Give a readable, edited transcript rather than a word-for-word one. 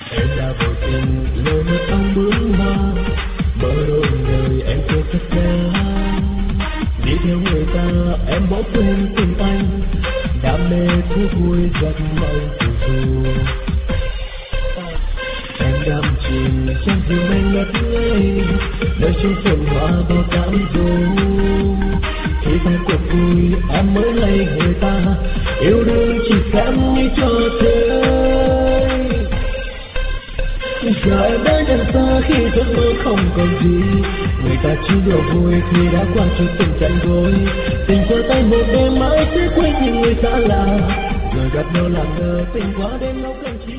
Em đã vô tình lỡ mất áng bướm hoa, mơ đôi đời em chưa thật ra. Đi theo người ta em bỏ quên tình anh, đam mê thú vui giấc mộng phù du. Em đắm chìm trong rừng mênh ngất ngây, nơi chung phồn hoa bao cảm du. Khi ta cuộc vui em mới lấy người ta, yêu đương chỉ xem như trò chơi. Giờ em đã nhận ra khi giấc mơ không còn gì, người ta chỉ đùa vui khi đã qua cho từng trận đôi. Tình cho tay một đêm mãi sẽ quên những người xa lạ, rồi gặp nhau làm ngờ tình quá đến nỗi không chỉ